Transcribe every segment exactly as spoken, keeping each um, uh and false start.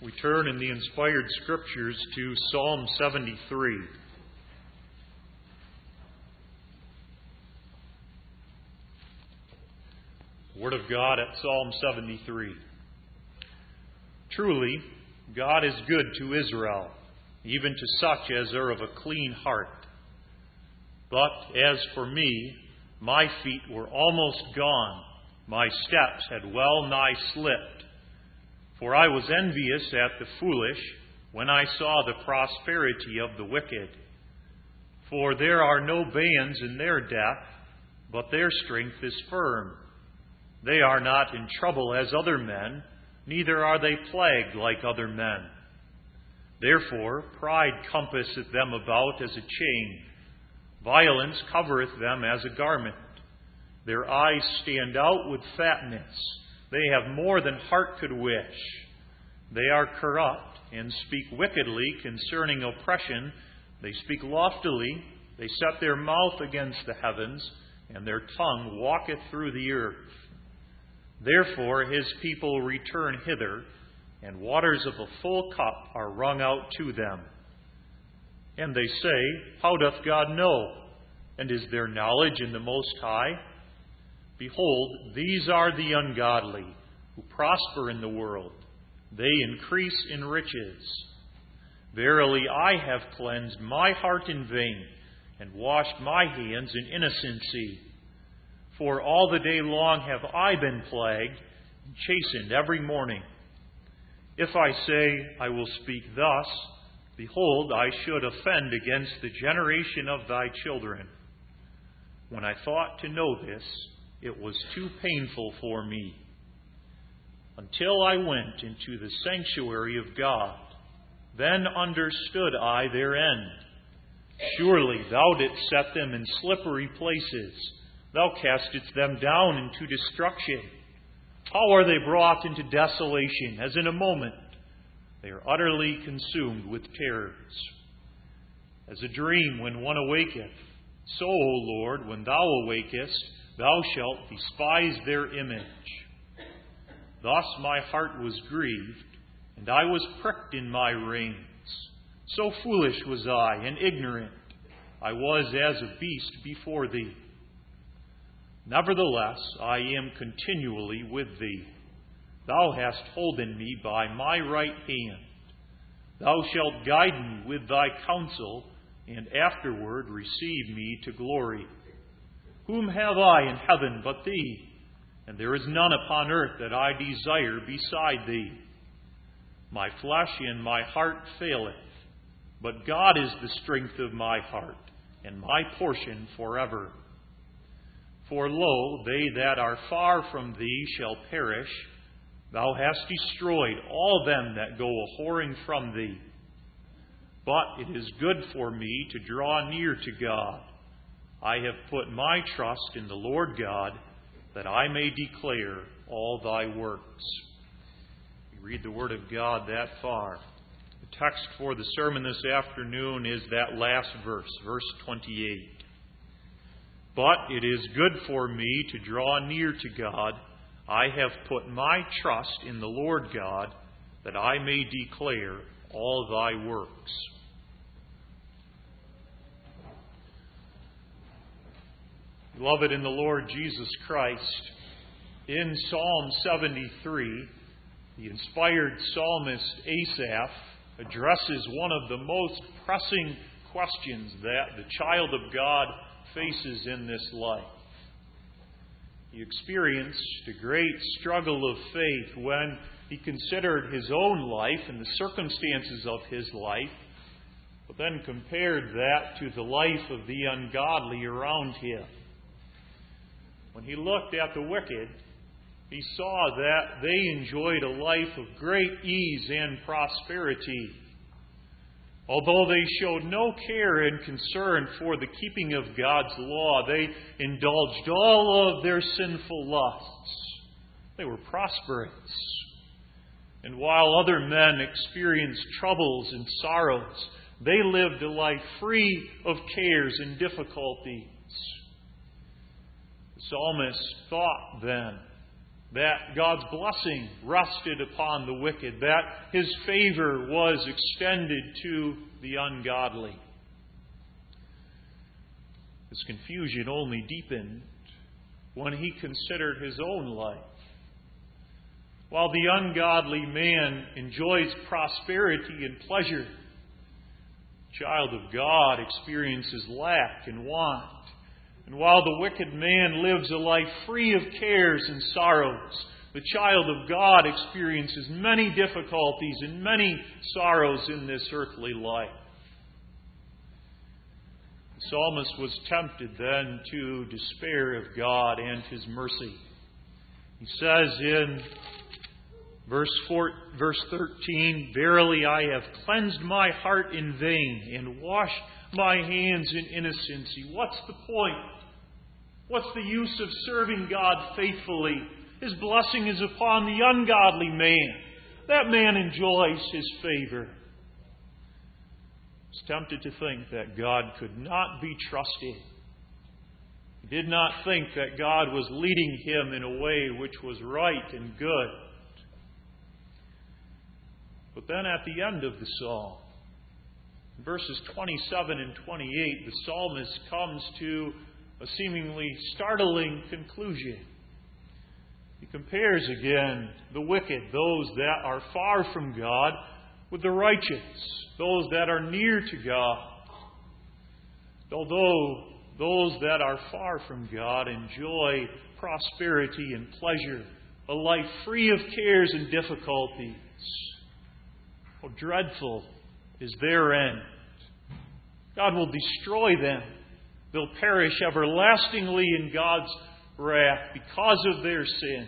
We turn in the inspired Scriptures to Psalm seventy-three. Word of God at Psalm seventy-three. Truly, God is good to Israel, even to such as are of a clean heart. But as for me, my feet were almost gone, my steps had well nigh slipped. For I was envious at the foolish when I saw the prosperity of the wicked. For there are no bands in their death, but their strength is firm. They are not in trouble as other men, neither are they plagued like other men. Therefore pride compasseth them about as a chain. Violence covereth them as a garment. Their eyes stand out with fatness. They have more than heart could wish. They are corrupt and speak wickedly concerning oppression. They speak loftily. They set their mouth against the heavens, and their tongue walketh through the earth. Therefore his people return hither, and waters of a full cup are wrung out to them. And they say, How doth God know? And is there knowledge in the Most High? Behold, these are the ungodly, who prosper in the world. They increase in riches. Verily I have cleansed my heart in vain, and washed my hands in innocency. For all the day long have I been plagued, and chastened every morning. If I say, I will speak thus, behold, I should offend against the generation of thy children. When I thought to know this, it was too painful for me. Until I went into the sanctuary of God, then understood I their end. Surely thou didst set them in slippery places. Thou castest them down into destruction. How are they brought into desolation, as in a moment? They are utterly consumed with terrors. As a dream when one awaketh, so, O Lord, when thou awakest, thou shalt despise their image. Thus my heart was grieved, and I was pricked in my reins. So foolish was I, and ignorant. I was as a beast before thee. Nevertheless, I am continually with thee. Thou hast holden me by my right hand. Thou shalt guide me with thy counsel, and afterward receive me to glory. Whom have I in heaven but thee? And there is none upon earth that I desire beside thee. My flesh and my heart faileth, but God is the strength of my heart, and my portion forever. For lo, they that are far from thee shall perish. Thou hast destroyed all them that go a-whoring from thee. But it is good for me to draw near to God. I have put my trust in the Lord God, that I may declare all thy works. We read the Word of God that far. The text for the sermon this afternoon is that last verse, verse twenty-eight. But it is good for me to draw near to God. I have put my trust in the Lord God, that I may declare all thy works. Beloved in the Lord Jesus Christ, in Psalm seventy-three, the inspired psalmist Asaph addresses one of the most pressing questions that the child of God faces in this life. He experienced a great struggle of faith when he considered his own life and the circumstances of his life, but then compared that to the life of the ungodly around him. When he looked at the wicked, he saw that they enjoyed a life of great ease and prosperity. Although they showed no care and concern for the keeping of God's law, they indulged all of their sinful lusts. They were prosperous. And while other men experienced troubles and sorrows, they lived a life free of cares and difficulties. The psalmist thought then, that God's blessing rested upon the wicked, that His favor was extended to the ungodly. This confusion only deepened when he considered his own life. While the ungodly man enjoys prosperity and pleasure, the child of God experiences lack and want. And while the wicked man lives a life free of cares and sorrows, the child of God experiences many difficulties and many sorrows in this earthly life. The psalmist was tempted then to despair of God and His mercy. He says in verse four, verse thirteen, "Verily I have cleansed my heart in vain and washed my hands in innocency." What's the point? What's the use of serving God faithfully? His blessing is upon the ungodly man. That man enjoys His favor. He was tempted to think that God could not be trusted. He did not think that God was leading him in a way which was right and good. But then at the end of the psalm, in verses twenty-seven and twenty-eight, the psalmist comes to a seemingly startling conclusion. He compares again the wicked, those that are far from God, with the righteous, those that are near to God. Although those that are far from God enjoy prosperity and pleasure, a life free of cares and difficulties, how dreadful is their end. God will destroy them. They'll perish everlastingly in God's wrath because of their sins.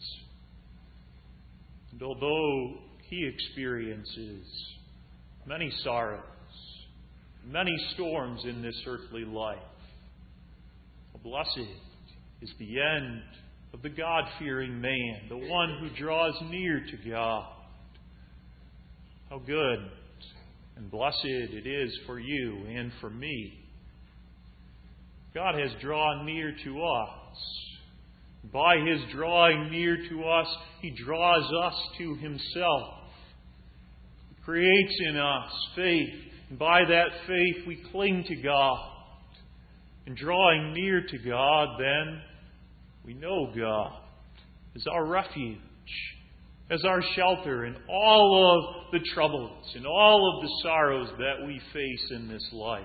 And although he experiences many sorrows, many storms in this earthly life, how blessed is the end of the God-fearing man, the one who draws near to God. How good and blessed it is for you and for me. God has drawn near to us. By His drawing near to us, He draws us to Himself. He creates in us faith. And by that faith, we cling to God. And drawing near to God, then, we know God as our refuge, as our shelter in all of the troubles and all of the sorrows that we face in this life.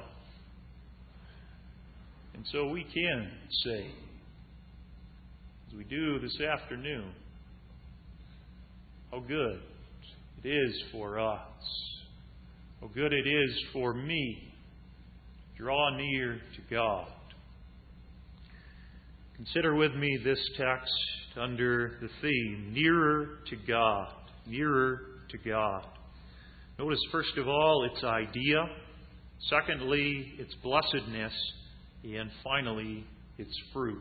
And so we can say, as we do this afternoon, how good it is for us, how good it is for me to draw near to God. Consider with me this text under the theme, nearer to God, nearer to God. Notice, first of all, its idea. Secondly, its blessedness. And finally, its fruit.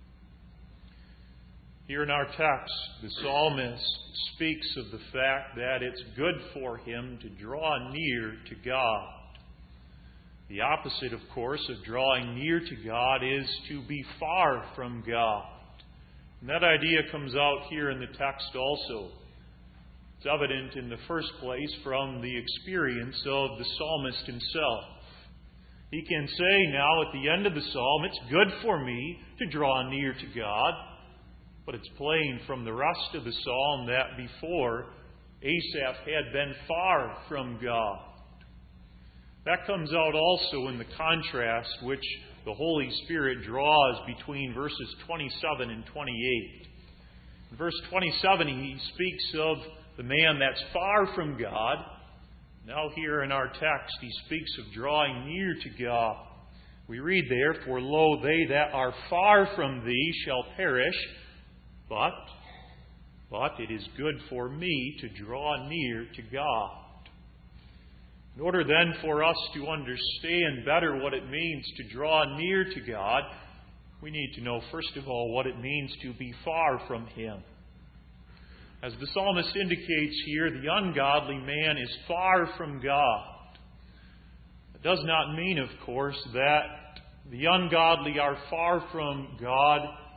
Here in our text, the psalmist speaks of the fact that it's good for him to draw near to God. The opposite, of course, of drawing near to God is to be far from God. And that idea comes out here in the text also. It's evident in the first place from the experience of the psalmist himself. He can say now at the end of the psalm, it's good for me to draw near to God. But it's plain from the rest of the psalm that before, Asaph had been far from God. That comes out also in the contrast which the Holy Spirit draws between verses twenty-seven and twenty-eight. In verse twenty-seven, he speaks of the man that's far from God. Now here in our text, he speaks of drawing near to God. We read there, "For lo, they that are far from thee shall perish, but, but it is good for me to draw near to God." In order then for us to understand better what it means to draw near to God, we need to know, first of all, what it means to be far from Him. As the psalmist indicates here, the ungodly man is far from God. It does not mean, of course, that the ungodly are far from God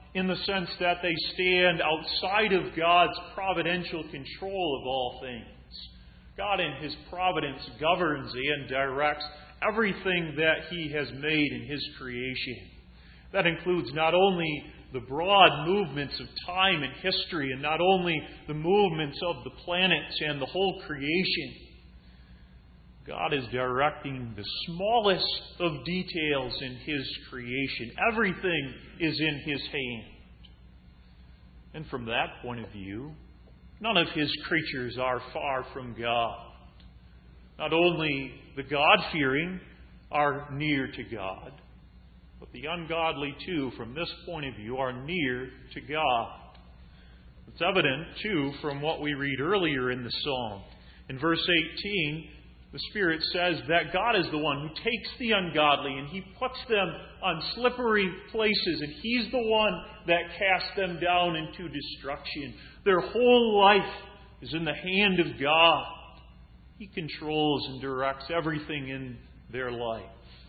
in the sense that they stand outside of God's providential control of all things. God in His providence governs and directs everything that He has made in His creation. That includes not only the broad movements of time and history, and not only the movements of the planets and the whole creation. God is directing the smallest of details in His creation. Everything is in His hand. And from that point of view, none of His creatures are far from God. Not only the God-fearing are near to God, but the ungodly, too, from this point of view, are near to God. It's evident, too, from what we read earlier in the psalm. In verse eighteen, the Spirit says that God is the one who takes the ungodly and He puts them on slippery places, and He's the one that casts them down into destruction. Their whole life is in the hand of God. He controls and directs everything in their life.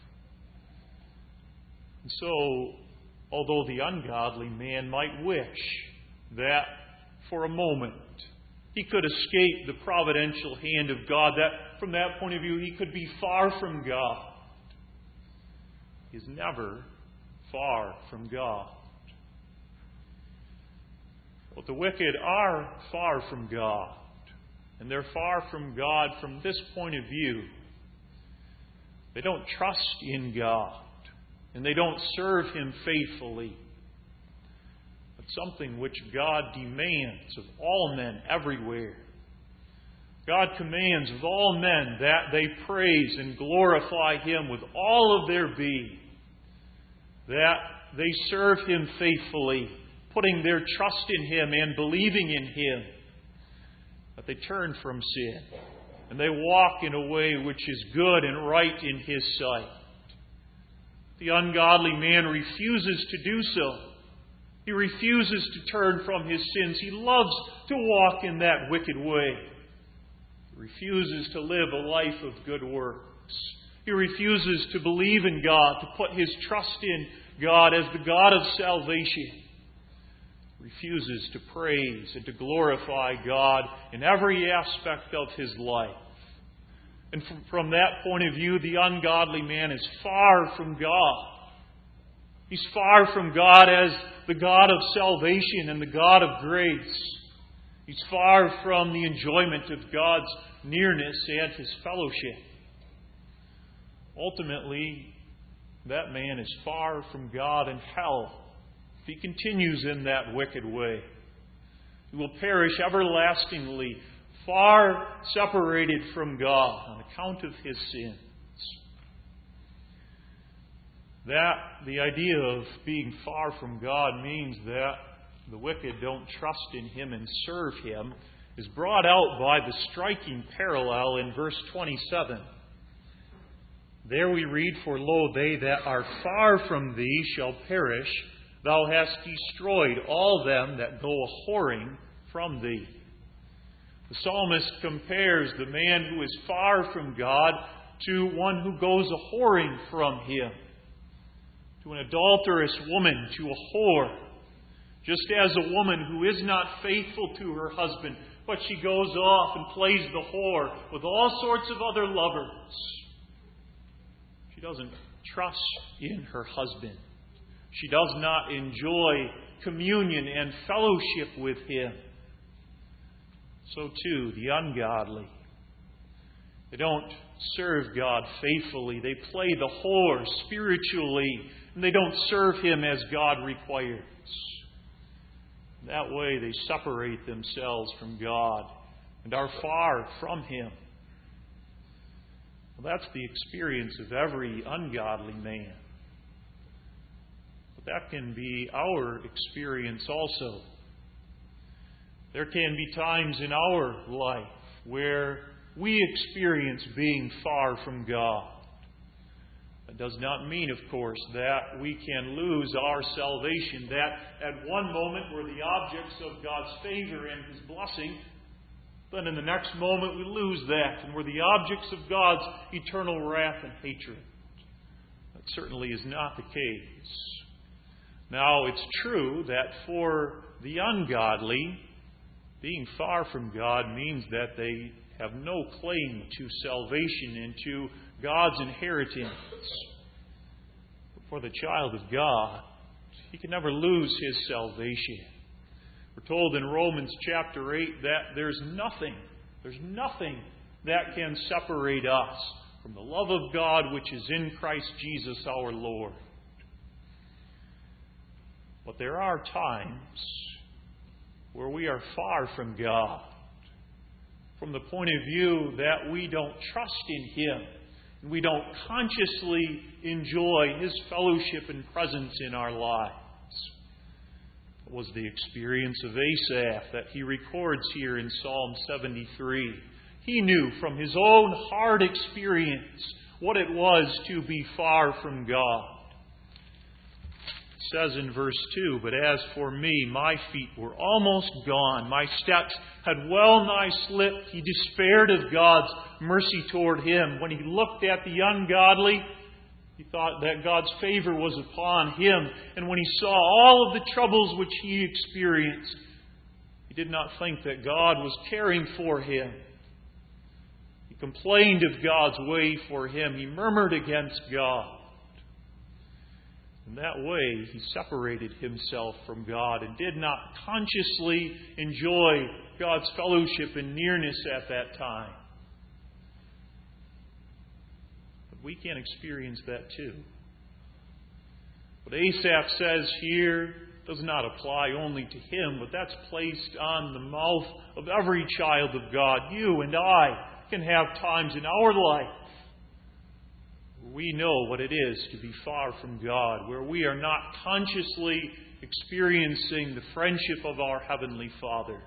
And so, although the ungodly man might wish that for a moment he could escape the providential hand of God, that from that point of view he could be far from God, he is never far from God. But the wicked are far from God, and they're far from God from this point of view. They don't trust in God, and they don't serve Him faithfully. That's something which God demands of all men everywhere. God commands of all men that they praise and glorify Him with all of their being, that they serve Him faithfully, putting their trust in Him and believing in Him, that they turn from sin and they walk in a way which is good and right in His sight. The ungodly man refuses to do so. He refuses to turn from his sins. He loves to walk in that wicked way. He refuses to live a life of good works. He refuses to believe in God, to put his trust in God as the God of salvation. He refuses to praise and to glorify God in every aspect of his life. And from, from that point of view, the ungodly man is far from God. He's far from God as the God of salvation and the God of grace. He's far from the enjoyment of God's nearness and His fellowship. Ultimately, that man is far from God in hell if he continues in that wicked way. He will perish everlastingly, far separated from God on account of his sins. That, the idea of being far from God, means that the wicked don't trust in Him and serve Him, is brought out by the striking parallel in verse twenty-seven. There we read, "For lo, they that are far from Thee shall perish. Thou hast destroyed all them that go a-whoring from Thee." The psalmist compares the man who is far from God to one who goes a-whoring from Him, to an adulterous woman, to a whore. Just as a woman who is not faithful to her husband, but she goes off and plays the whore with all sorts of other lovers. She doesn't trust in her husband. She does not enjoy communion and fellowship with him. So too, the ungodly. They don't serve God faithfully. They play the whore spiritually, and they don't serve Him as God requires. That way they separate themselves from God and are far from Him. Well, that's the experience of every ungodly man. But that can be our experience also. There can be times in our life where we experience being far from God. That does not mean, of course, that we can lose our salvation, that at one moment we're the objects of God's favor and His blessing, then in the next moment we lose that and we're the objects of God's eternal wrath and hatred. That certainly is not the case. Now, it's true that for the ungodly, being far from God means that they have no claim to salvation and to God's inheritance. But for the child of God, he can never lose his salvation. We're told in Romans chapter eight that there's nothing, there's nothing that can separate us from the love of God which is in Christ Jesus our Lord. But there are times where we are far from God, from the point of view that we don't trust in Him, and we don't consciously enjoy His fellowship and presence in our lives. It was the experience of Asaph that he records here in Psalm seventy-three. He knew from his own hard experience what it was to be far from God. It says in verse two, "But as for me, my feet were almost gone. My steps had well nigh slipped." He despaired of God's mercy toward him. When he looked at the ungodly, he thought that God's favor was upon him. And when he saw all of the troubles which he experienced, he did not think that God was caring for him. He complained of God's way for him. He murmured against God. In that way, he separated himself from God and did not consciously enjoy God's fellowship and nearness at that time. But we can experience that too. What Asaph says here does not apply only to him, but that's placed on the mouth of every child of God. You and I can have times in our life we know what it is to be far from God, where we are not consciously experiencing the friendship of our Heavenly Father.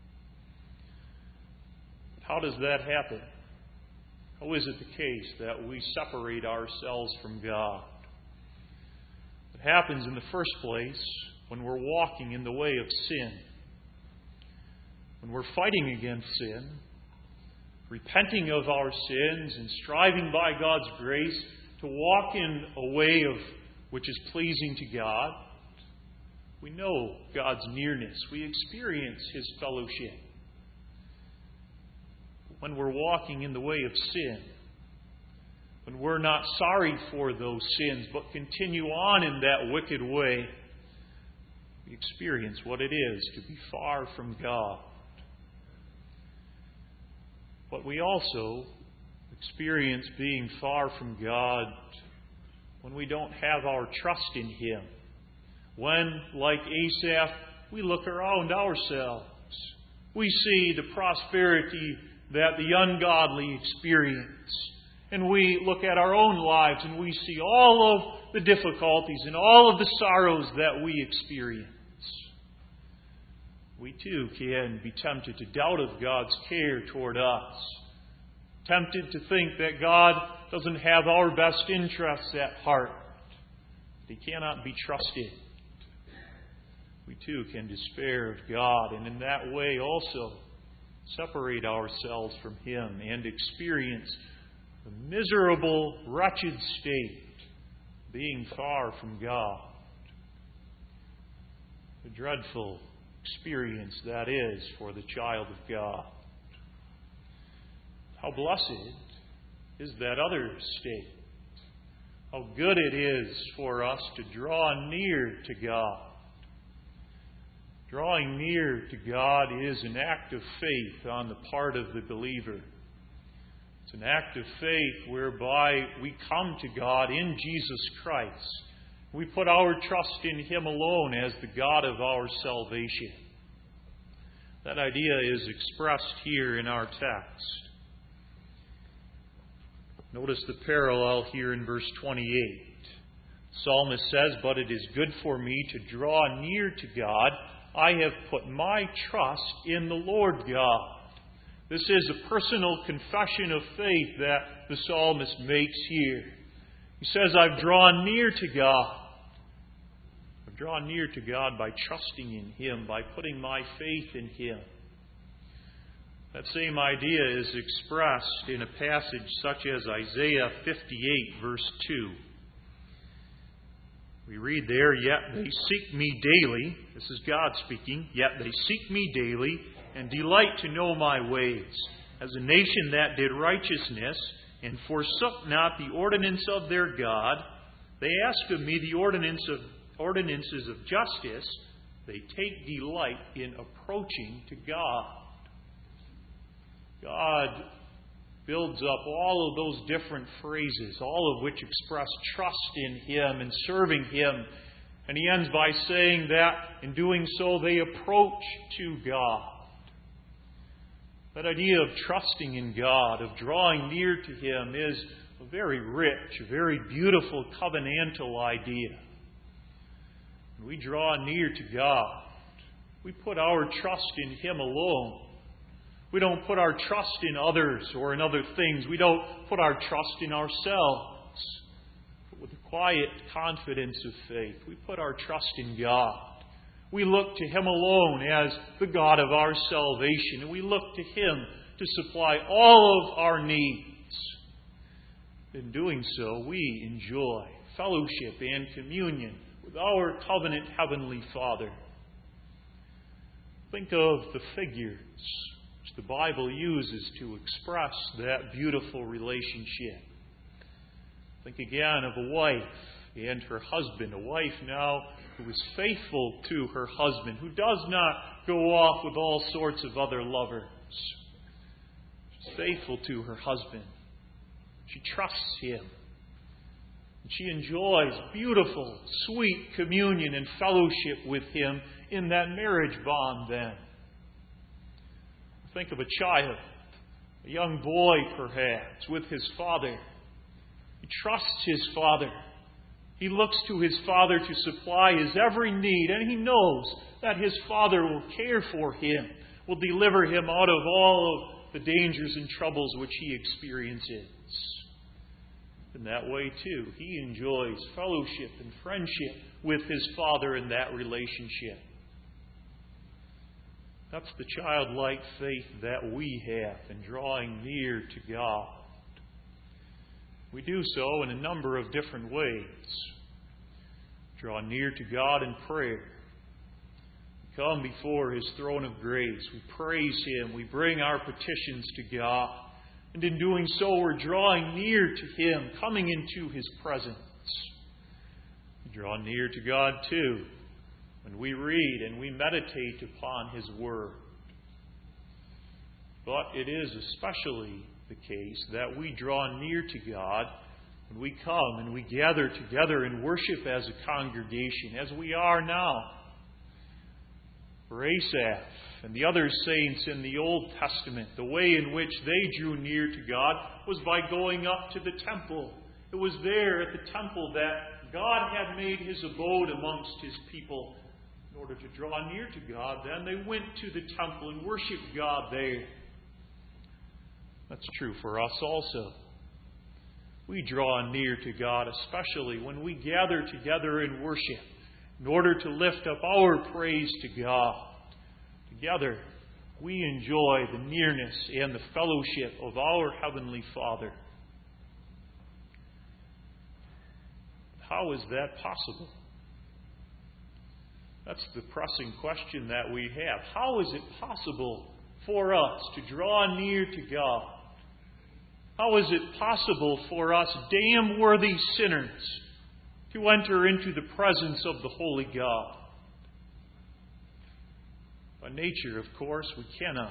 How does that happen? How is it the case that we separate ourselves from God? It happens in the first place when we're walking in the way of sin. When we're fighting against sin, repenting of our sins and striving by God's grace to walk in a way of which is pleasing to God, we know God's nearness. We experience His fellowship. When we're walking in the way of sin, when we're not sorry for those sins but continue on in that wicked way, we experience what it is to be far from God. But we also experience being far from God when we don't have our trust in Him. When, like Asaph, we look around ourselves. We see the prosperity that the ungodly experience. And we look at our own lives and we see all of the difficulties and all of the sorrows that we experience. We too can be tempted to doubt of God's care toward us. Tempted to think that God doesn't have our best interests at heart. That He cannot be trusted. We too can despair of God and in that way also separate ourselves from Him and experience the miserable, wretched state of being far from God. The dreadful experience that is for the child of God. How blessed is that other state. How good it is for us to draw near to God. Drawing near to God is an act of faith on the part of the believer. It's an act of faith whereby we come to God in Jesus Christ. We put our trust in Him alone as the God of our salvation. That idea is expressed here in our text. Notice the parallel here in verse twenty-eight. The psalmist says, "But it is good for me to draw near to God. I have put my trust in the Lord God." This is a personal confession of faith that the psalmist makes here. He says, I've drawn near to God. I've drawn near to God by trusting in Him, by putting my faith in Him. That same idea is expressed in a passage such as Isaiah fifty-eight, verse two. We read there, "Yet they seek me daily." This is God speaking. "Yet they seek me daily, and delight to know my ways. As a nation that did righteousness, and forsook not the ordinance of their God, they ask of me the ordinance of, ordinances of justice. They take delight in approaching to God." God builds up all of those different phrases, all of which express trust in Him and serving Him. And He ends by saying that in doing so they approach to God. That idea of trusting in God, of drawing near to Him, is a very rich, a very beautiful covenantal idea. When we draw near to God, we put our trust in Him alone. We don't put our trust in others or in other things. We don't put our trust in ourselves. But with the quiet confidence of faith, we put our trust in God. We look to Him alone as the God of our salvation, and we look to Him to supply all of our needs. In doing so, we enjoy fellowship and communion with our covenant Heavenly Father. Think of the figures which the Bible uses to express that beautiful relationship. Think again of a wife and her husband. A wife now who is faithful to her husband, who does not go off with all sorts of other lovers. She's faithful to her husband. She trusts him. And she enjoys beautiful, sweet communion and fellowship with him in that marriage bond then. Think of a child, a young boy perhaps, with his father. He trusts his father. He looks to his father to supply his every need, and he knows that his father will care for him, will deliver him out of all of the dangers and troubles which he experiences. In that way, too, he enjoys fellowship and friendship with his father in that relationship. That's the childlike faith that we have in drawing near to God. We do so in a number of different ways. Draw near to God in prayer. We come before His throne of grace. We praise Him. We bring our petitions to God. And in doing so, we're drawing near to Him, coming into His presence. We draw near to God, too, when we read and we meditate upon His Word. But it is especially the case that we draw near to God when we come and we gather together and worship as a congregation, as we are now. For Asaph and the other saints in the Old Testament, the way in which they drew near to God was by going up to the temple. It was there at the temple that God had made His abode amongst His people. In order to draw near to God, then they went to the temple and worshiped God there. That's true for us also. We draw near to God, especially when we gather together in worship, in order to lift up our praise to God. Together, we enjoy the nearness and the fellowship of our Heavenly Father. How is that possible? That's the pressing question that we have. How is it possible for us to draw near to God? How is it possible for us, damn worthy sinners, to enter into the presence of the Holy God? By nature, of course, we cannot.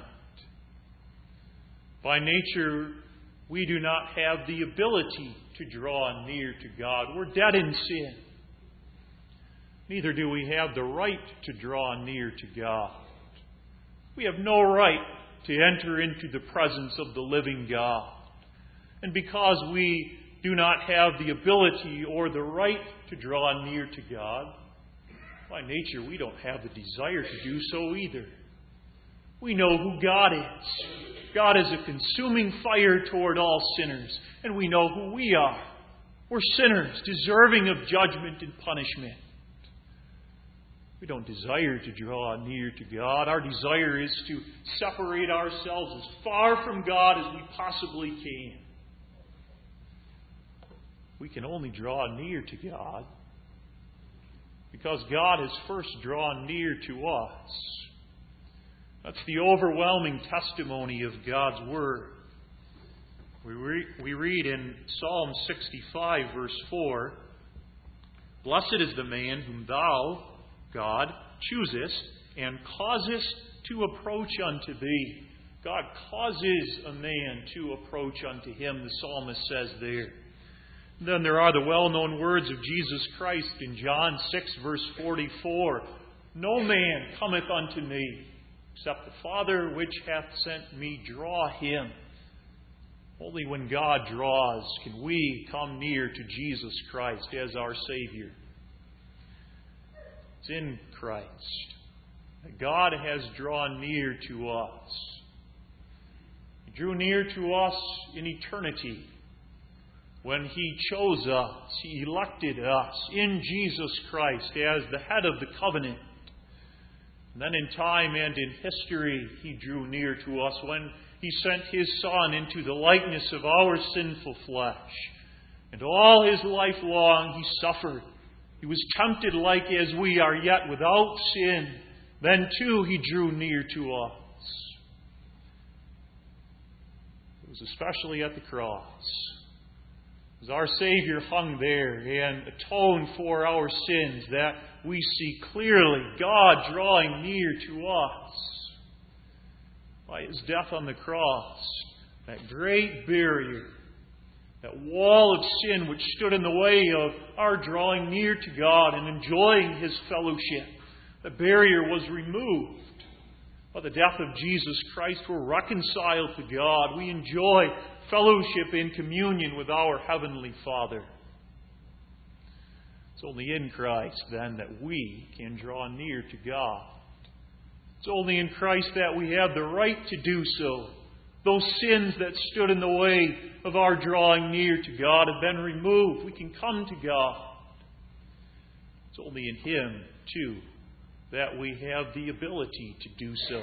By nature, we do not have the ability to draw near to God. We're dead in sin. Neither do we have the right to draw near to God. We have no right to enter into the presence of the living God. And because we do not have the ability or the right to draw near to God, by nature we don't have the desire to do so either. We know who God is. God is a consuming fire toward all sinners, and we know who we are. We're sinners, deserving of judgment and punishment. We don't desire to draw near to God. Our desire is to separate ourselves as far from God as we possibly can. We can only draw near to God because God has first drawn near to us. That's the overwhelming testimony of God's Word. We, re- we read in Psalm sixty-five, verse four, "Blessed is the man whom Thou, God, choosest and causest to approach unto Thee." God causes a man to approach unto Him, the psalmist says there. Then there are the well-known words of Jesus Christ in John six, verse forty-four. "No man cometh unto me, except the Father which hath sent me draw him." Only when God draws can we come near to Jesus Christ as our Savior. It's in Christ that God has drawn near to us. He drew near to us in eternity when He chose us. He elected us in Jesus Christ as the head of the covenant. And then in time and in history, He drew near to us when He sent His Son into the likeness of our sinful flesh. And all His life long He suffered. He was tempted like as we are, yet without sin. Then too He drew near to us. It was especially at the cross, as our Savior hung there and atoned for our sins, that we see clearly God drawing near to us. By His death on the cross, that great barrier, that wall of sin which stood in the way of our drawing near to God and enjoying His fellowship, the barrier was removed. By the death of Jesus Christ, we're reconciled to God. We enjoy fellowship in communion with our Heavenly Father. It's only in Christ, then, that we can draw near to God. It's only in Christ that we have the right to do so. Those sins that stood in the way of our drawing near to God have been removed. We can come to God. It's only in Him, too, that we have the ability to do so.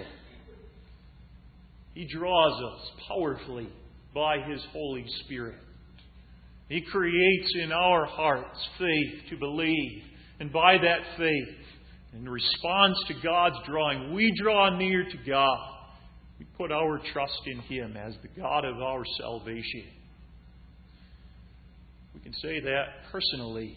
He draws us powerfully by His Holy Spirit. He creates in our hearts faith to believe. And by that faith, in response to God's drawing, we draw near to God. We put our trust in Him as the God of our salvation. We can say that personally.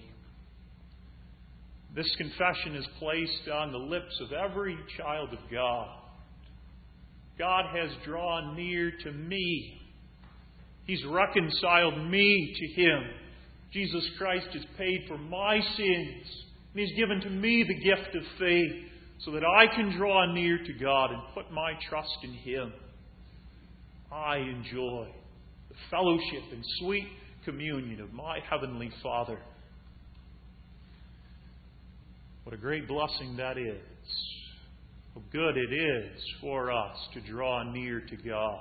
This confession is placed on the lips of every child of God. God has drawn near to me. He's reconciled me to Him. Jesus Christ has paid for my sins. And He's given to me the gift of faith so that I can draw near to God and put my trust in Him. I enjoy the fellowship and sweet communion of my Heavenly Father. What a great blessing that is. How good it is for us to draw near to God.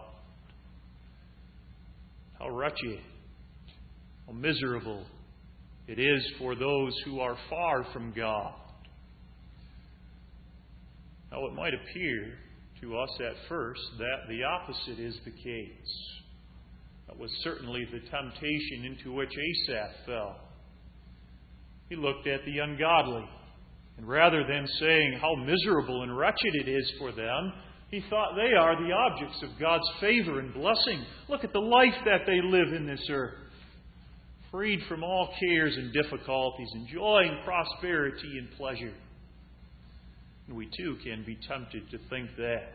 How wretched, how miserable it is for those who are far from God. Now, it might appear to us at first that the opposite is the case. That was certainly the temptation into which Asaph fell. He looked at the ungodly, and rather than saying how miserable and wretched it is for them, he thought they are the objects of God's favor and blessing. Look at the life that they live in this earth, freed from all cares and difficulties, enjoying prosperity and pleasure. And we too can be tempted to think that.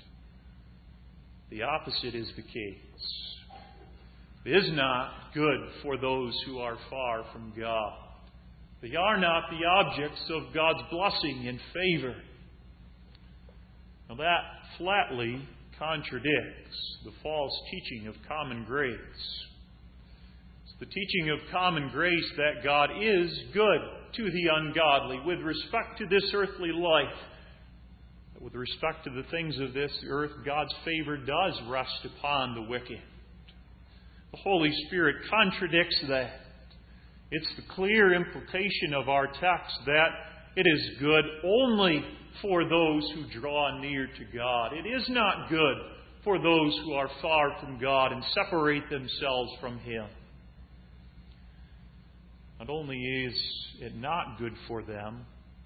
The opposite is the case. It is not good for those who are far from God. They are not the objects of God's blessing and favor. Now that flatly contradicts the false teaching of common grace. It's the teaching of common grace that God is good to the ungodly with respect to this earthly life. With respect to the things of this earth, God's favor does rest upon the wicked. The Holy Spirit contradicts that. It's the clear implication of our text that it is good only for those who draw near to God. It is not good for those who are far from God and separate themselves from Him. Not only is it not good for them,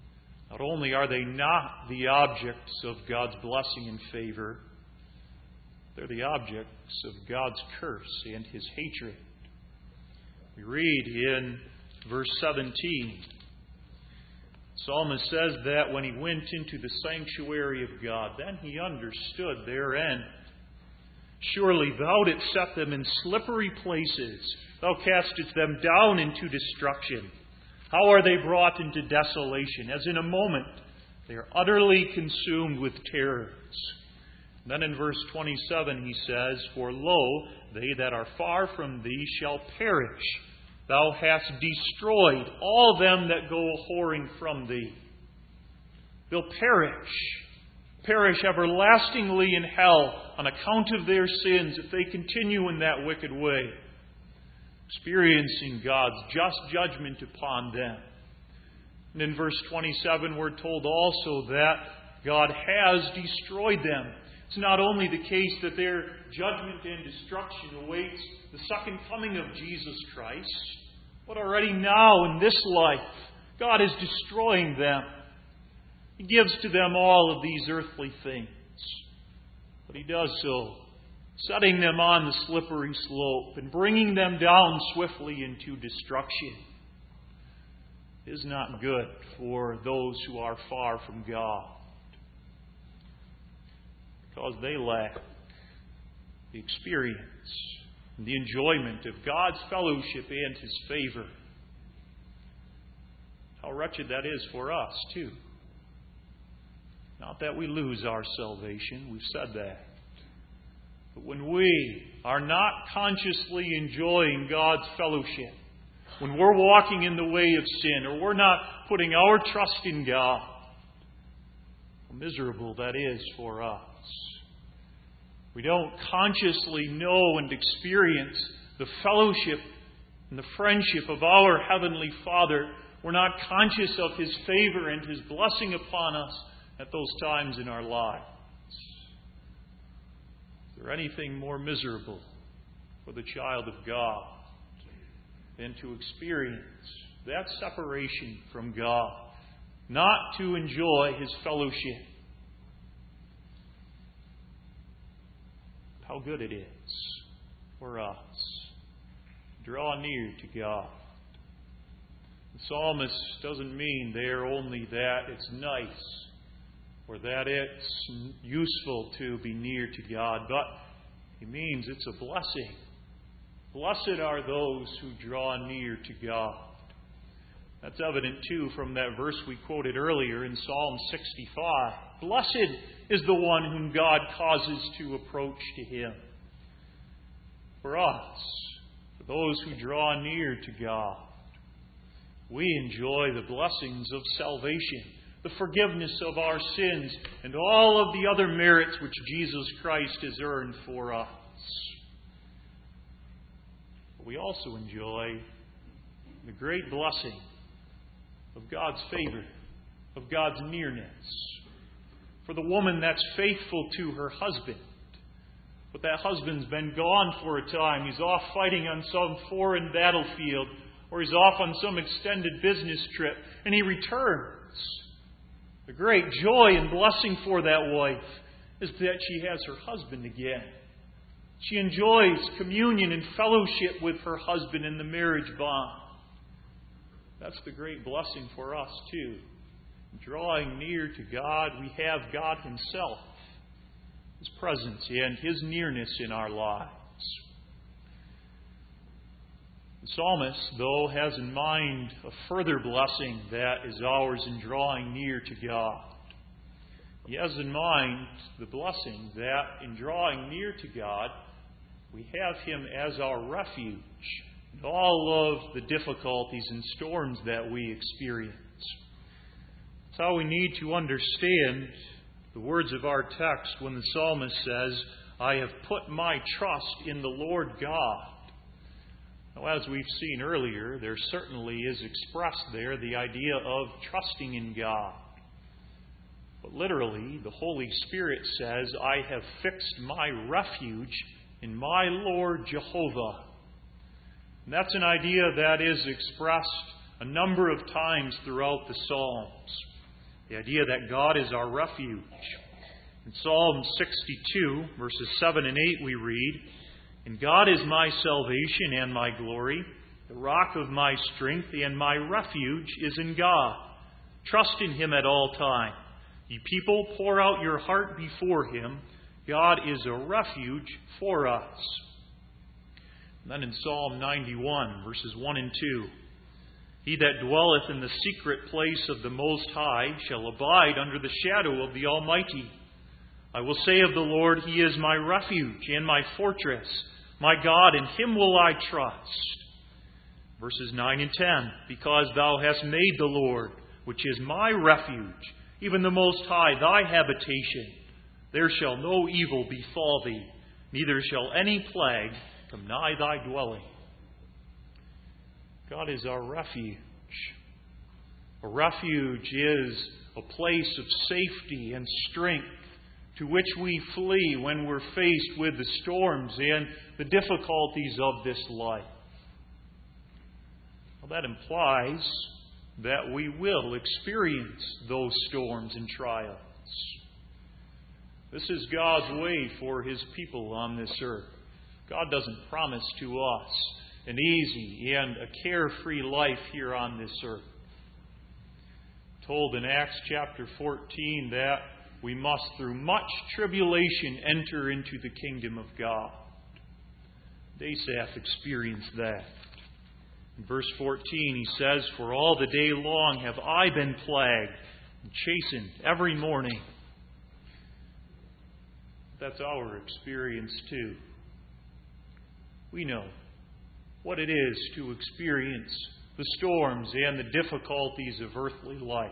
Not only are they not the objects of God's blessing and favor, they're the objects of God's curse and His hatred. We read in verse seventeen, the psalmist says that when he went into the sanctuary of God, then he understood their end. Surely thou didst set them in slippery places. Thou castest them down into destruction. How are they brought into desolation? As in a moment they are utterly consumed with terrors. Then in verse twenty-seven he says, For lo, they that are far from thee shall perish. Thou hast destroyed all them that go whoring from thee. They'll perish. Perish everlastingly in hell on account of their sins if they continue in that wicked way, experiencing God's just judgment upon them. And in verse twenty-seven we're told also that God has destroyed them. It's not only the case that their judgment and destruction awaits the second coming of Jesus Christ, but already now in this life, God is destroying them. He gives to them all of these earthly things. But He does so, setting them on the slippery slope and bringing them down swiftly into destruction. It is not good for those who are far from God, because they lack the experience and the enjoyment of God's fellowship and His favor. How wretched that is for us, too. Not that we lose our salvation, we've said that. But when we are not consciously enjoying God's fellowship, when we're walking in the way of sin, or we're not putting our trust in God, how miserable that is for us. We don't consciously know and experience the fellowship and the friendship of our Heavenly Father. We're not conscious of His favor and His blessing upon us at those times in our lives. Is there anything more miserable for the child of God than to experience that separation from God, not to enjoy His fellowship? How good it is for us to draw near to God. The psalmist doesn't mean there only that it's nice or that it's useful to be near to God, but he means it's a blessing. Blessed are those who draw near to God. That's evident, too, from that verse we quoted earlier in Psalm sixty-five. Blessed is the one whom God causes to approach to Him. For us, for those who draw near to God, we enjoy the blessings of salvation, the forgiveness of our sins, and all of the other merits which Jesus Christ has earned for us. But we also enjoy the great blessing of God's favor, of God's nearness. For the woman that's faithful to her husband, but that husband's been gone for a time. He's off fighting on some foreign battlefield, or he's off on some extended business trip, and he returns. The great joy and blessing for that wife is that she has her husband again. She enjoys communion and fellowship with her husband in the marriage bond. That's the great blessing for us, too. Drawing near to God, we have God Himself, His presence and His nearness in our lives. The psalmist, though, has in mind a further blessing that is ours in drawing near to God. He has in mind the blessing that in drawing near to God, we have Him as our refuge in all of the difficulties and storms that we experience. That's how we need to understand the words of our text when the psalmist says, I have put my trust in the Lord God. Now, as we've seen earlier, there certainly is expressed there the idea of trusting in God. But literally, the Holy Spirit says, I have fixed my refuge in my Lord Jehovah. And that's an idea that is expressed a number of times throughout the Psalms. The idea that God is our refuge. In Psalm sixty-two, verses seven and eight, we read, "And God is my salvation and my glory, the rock of my strength, and my refuge is in God. Trust in Him at all time. Ye people, pour out your heart before Him. God is a refuge for us." And then in Psalm ninety-one, verses one and two, "He that dwelleth in the secret place of the Most High shall abide under the shadow of the Almighty. I will say of the Lord, He is my refuge and my fortress, my God, in Him will I trust." Verses nine and ten, "Because thou hast made the Lord, which is my refuge, even the Most High, thy habitation, there shall no evil befall thee, neither shall any plague come nigh thy dwelling." God is our refuge. A refuge is a place of safety and strength to which we flee when we're faced with the storms and the difficulties of this life. Well, that implies that we will experience those storms and trials. This is God's way for His people on this earth. God doesn't promise to us an easy and a carefree life here on this earth. Told in Acts chapter fourteen that we must, through much tribulation, enter into the kingdom of God. Asaph experienced that. In verse fourteen, he says, "For all the day long have I been plagued and chastened every morning." That's our experience too. We know what it is to experience the storms and the difficulties of earthly life.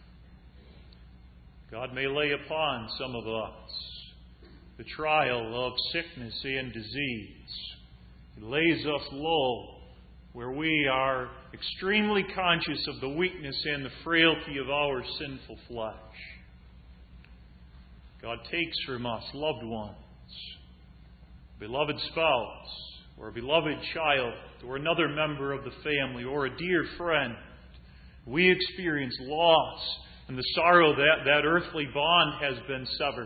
God may lay upon some of us the trial of sickness and disease. He lays us low where we are extremely conscious of the weakness and the frailty of our sinful flesh. God takes from us loved ones, a beloved spouse, or a beloved child, or another member of the family, or a dear friend. We experience loss and the sorrow that that earthly bond has been severed.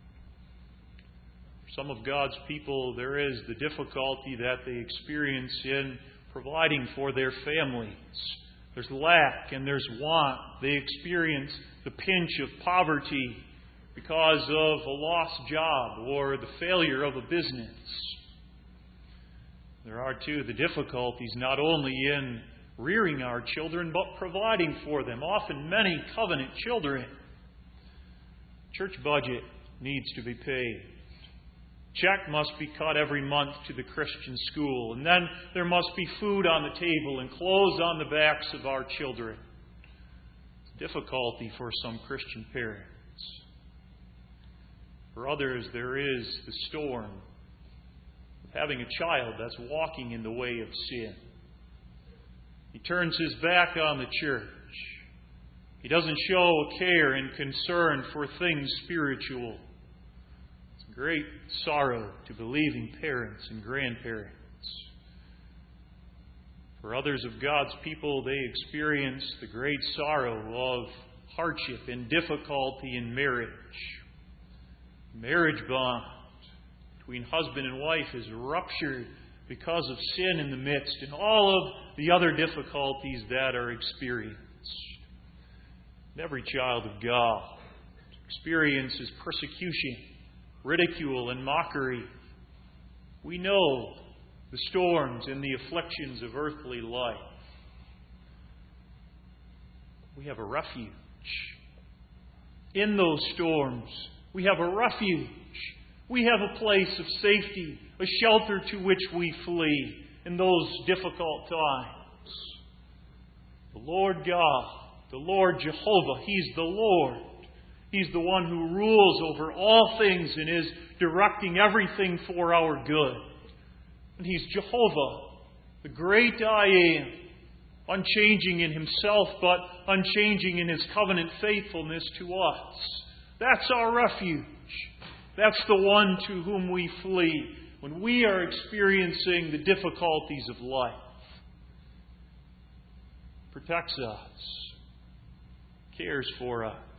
For some of God's people, there is the difficulty that they experience in providing for their families. There's lack and there's want. They experience the pinch of poverty because of a lost job or the failure of a business. There are, too, the difficulties not only in rearing our children, but providing for them. Often many covenant children. Church budget needs to be paid. Check must be cut every month to the Christian school. And then there must be food on the table and clothes on the backs of our children. It's a difficulty for some Christian parents. For others, there is the storm of having a child that's walking in the way of sin. He turns his back on the church. He doesn't show care and concern for things spiritual. It's a great sorrow to believing parents and grandparents. For others of God's people, they experience the great sorrow of hardship and difficulty in marriage. Marriage bond between husband and wife is ruptured because of sin in the midst and all of the other difficulties that are experienced. And every child of God experiences persecution, ridicule, and mockery. We know the storms and the afflictions of earthly life. We have a refuge. In those storms, we have a refuge. We have a place of safety, a shelter to which we flee in those difficult times. The Lord God, the Lord Jehovah, He's the Lord. He's the one who rules over all things and is directing everything for our good. And He's Jehovah, the great I Am, unchanging in Himself, but unchanging in His covenant faithfulness to us. That's our refuge. That's the one to whom we flee when we are experiencing the difficulties of life. Protects us, cares for us,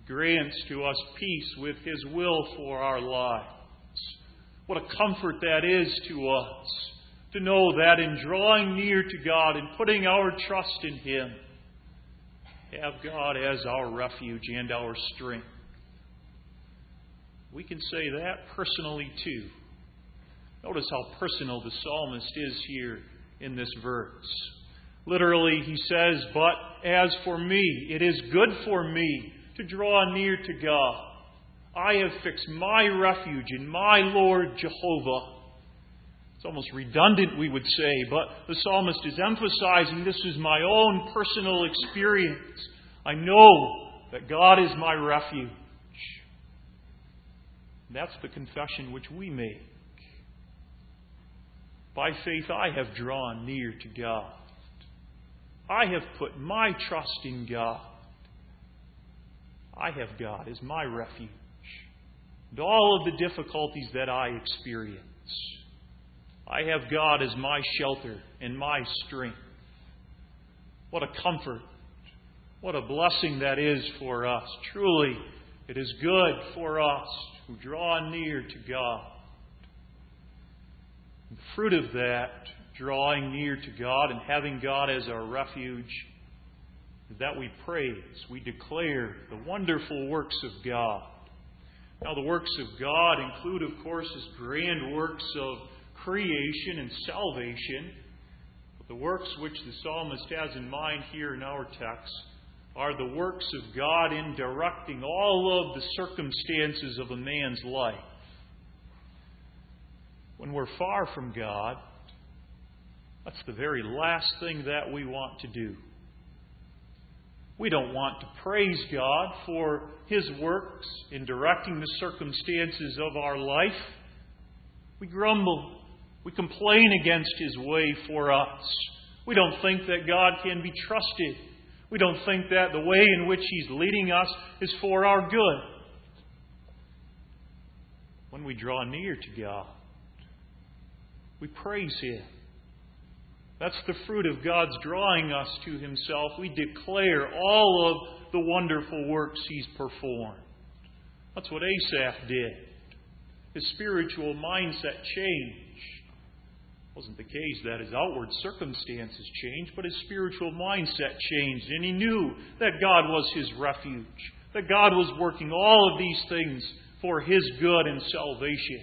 grants to us peace with His will for our lives. What a comfort that is to us, to know that in drawing near to God and putting our trust in Him, have God as our refuge and our strength. We can say that personally too. Notice how personal the psalmist is here in this verse. Literally, he says, "But as for me, it is good for me to draw near to God. I have fixed my refuge in my Lord Jehovah." It's almost redundant, we would say, but the psalmist is emphasizing this is my own personal experience. I know that God is my refuge. That's the confession which we make. By faith, I have drawn near to God. I have put my trust in God. I have God as my refuge. And all of the difficulties that I experience, I have God as my shelter and my strength. What a comfort. What a blessing that is for us. Truly, it is good for us who draw near to God. And the fruit of that, drawing near to God and having God as our refuge, is that we praise, we declare the wonderful works of God. Now, the works of God include, of course, His grand works of creation and salvation. But the works which the psalmist has in mind here in our text are the works of God in directing all of the circumstances of a man's life. When we're far from God, that's the very last thing that we want to do. We don't want to praise God for His works in directing the circumstances of our life. We grumble. We complain against His way for us. We don't think that God can be trusted. We don't think that the way in which He's leading us is for our good. When we draw near to God, we praise Him. That's the fruit of God's drawing us to Himself. We declare all of the wonderful works He's performed. That's what Asaph did. His spiritual mindset changed. It wasn't the case that his outward circumstances changed, but his spiritual mindset changed. And he knew that God was his refuge, that God was working all of these things for his good and salvation.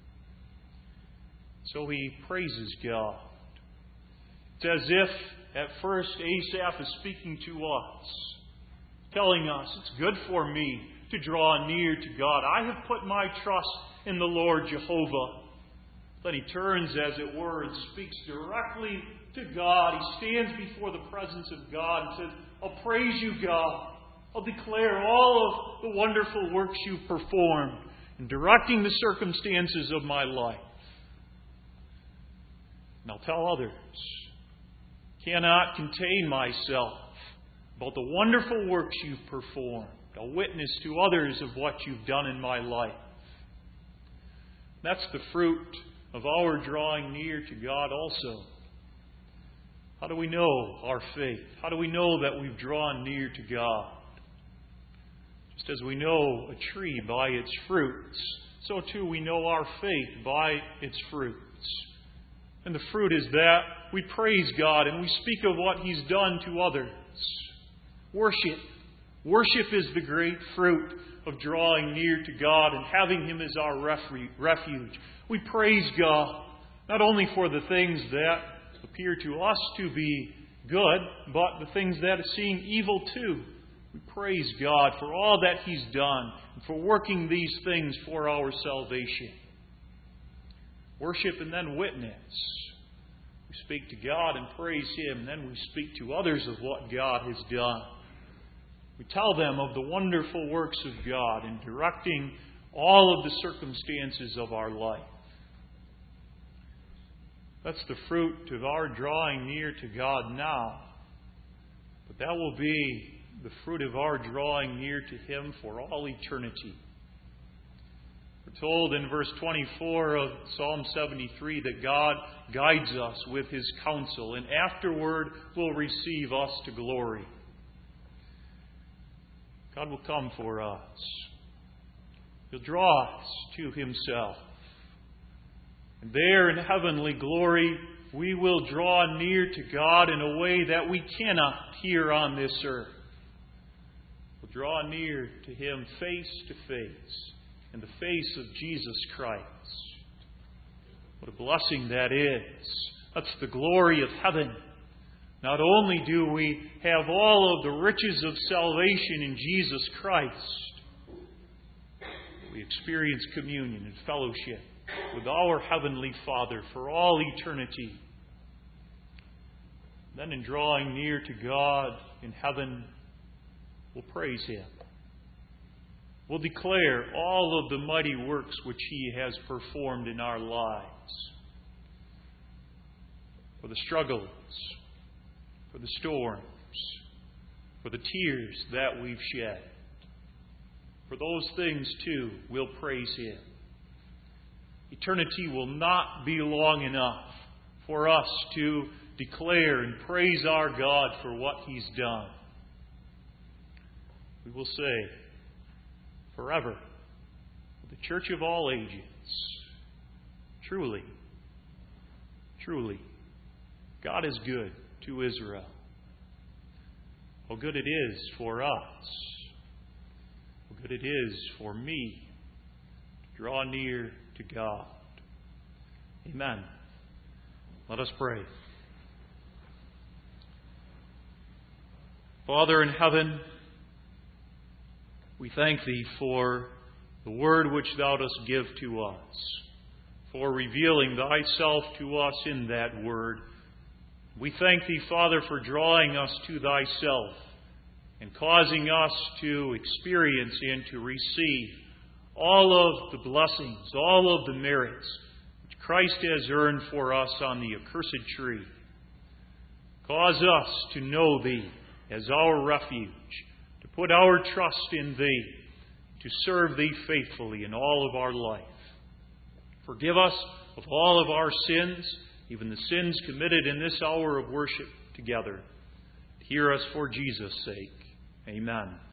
So he praises God. It's as if at first Asaph is speaking to us, telling us it's good for me to draw near to God. I have put my trust in the Lord Jehovah. Then he turns, as it were, and speaks directly to God. He stands before the presence of God and says, I'll praise you, God. I'll declare all of the wonderful works you've performed in directing the circumstances of my life. And I'll tell others. Cannot contain myself about the wonderful works you've performed. I'll witness to others of what you've done in my life. That's the fruit of our drawing near to God also. How do we know our faith? How do we know that we've drawn near to God? Just as we know a tree by its fruits, so too we know our faith by its fruits. And the fruit is that we praise God and we speak of what He's done to others. Worship. Worship is the great fruit of drawing near to God and having Him as our refuge. We praise God not only for the things that appear to us to be good, but the things that seem evil too. We praise God for all that He's done and for working these things for our salvation. Worship and then witness. We speak to God and praise Him, and then we speak to others of what God has done. We tell them of the wonderful works of God in directing all of the circumstances of our life. That's the fruit of our drawing near to God now. But that will be the fruit of our drawing near to Him for all eternity. We're told in verse twenty-four of Psalm seventy-three that God guides us with His counsel and afterward will receive us to glory. God will come for us. He'll draw us to Himself. And there in heavenly glory, we will draw near to God in a way that we cannot here on this earth. We'll draw near to Him face to face, in the face of Jesus Christ. What a blessing that is. That's the glory of heaven. Not only do we have all of the riches of salvation in Jesus Christ, we experience communion and fellowship with our Heavenly Father for all eternity. Then in drawing near to God in heaven, we'll praise Him. We'll declare all of the mighty works which He has performed in our lives. For the struggles, for the storms, for the tears that we've shed. For those things, too, we'll praise Him. Eternity will not be long enough for us to declare and praise our God for what He's done. We will say, forever, the Church of all ages, truly, truly, God is good to Israel. How good it is for us. How good it is for me to draw near to God. Amen. Let us pray. Father in heaven, we thank Thee for the word which Thou dost give to us, for revealing Thyself to us in that word. We thank Thee, Father, for drawing us to Thyself and causing us to experience and to receive all of the blessings, all of the merits which Christ has earned for us on the accursed tree. Cause us to know Thee as our refuge, to put our trust in Thee, to serve Thee faithfully in all of our life. Forgive us of all of our sins, even the sins committed in this hour of worship together. Hear us for Jesus' sake. Amen.